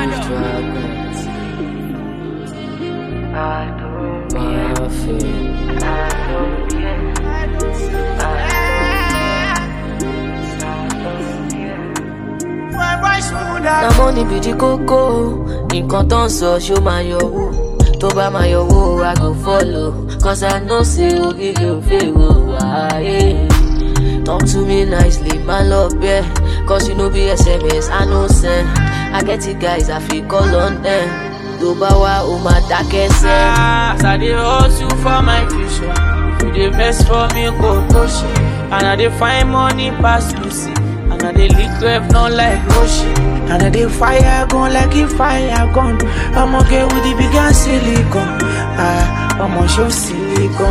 Na money be the koko, nǹkan tó ń sọ ṣó máa yọwó. Tó bá máa yọwó, I go follow. Cause I know say orí ló fẹ́ wò wáyé. Talk to me nicely, my love, yeah. Cause you know be SMS, I know send. I get it guys, I feel call on them. Tó bá wá, ó máa dákẹ́ sẹ́. As I dey hustle for my future, if you dey vex for me, go push it. And I dey find money pass Lucy. And I dey lick rev not like Roshi. And I dey fire gun like a fire gun. I'ma get with the bigger silicon. I'ma show silicon.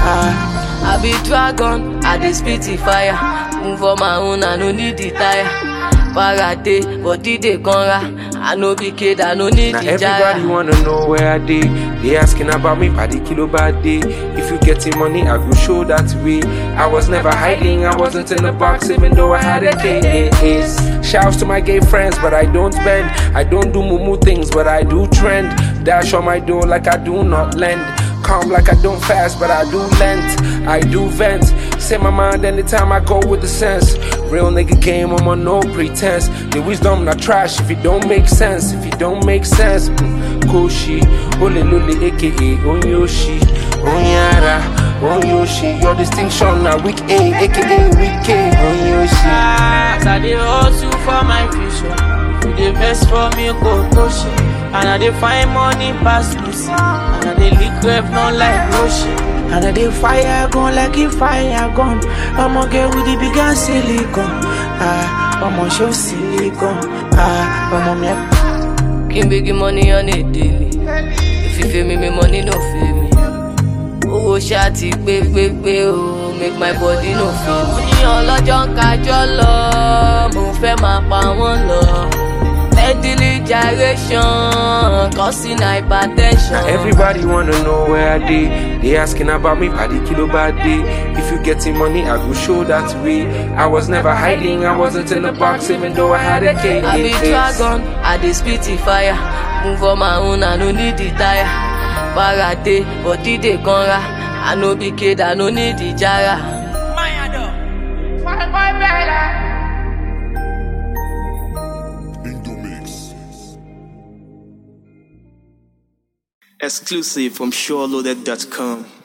I be dragon, I dey spit the fire. Move on my own, I no need the tire. Parade, body dey conra. I no be kid, I no need now the jaya. everybody wanna know where I dey. They asking about me by the kilo bad day. If you getting money, I go show that way. I was never hiding, I wasn't in the box, even though I had a case. Shouts to my gay friends, but I don't bend. I don't do mumu things, but I do trend. Dash on my door like I do not lend. Calm like I don't fast, but I do length. I do vent. Say my mind anytime I go with the sense. Real nigga game, I'm on no pretense. The wisdom not trash if it don't make sense. If it don't make sense, Koshi, Ole Lule, aka Onyoshi, Onyara, Onyoshi. Your distinction now weak A, aka weak K, Onyoshi. As I dey hustle for my future, if you dey vex for me, go push it. And I dey find money pass Lucy. And I dey lick rev not like Roshi. And I dey fire gun like a fire gun. I'ma get with the bigger silicon. I'ma show silicon. I'ma make. Can big money on a daily. If you feel me, money no feel me. Owó ṣáàtì pé o, make my body no feel me. Ní ọlọ́jọ́ kájọ́ lọ, mo fẹ́ máa pa wọ́n lọ. Deadly gyration, causing hypertension. Now everybody wanna know where I dey. They asking about me by the kilo bad day. If you getting money, I go show that way. I was never hiding, I wasn't in the box, even though I had a case. I be dragon, I dey spit the fire. Move on my own, I no need the tire. Parade, body dey conra. I no be kid, I no need the jara. Exclusive from SureLoaded.com.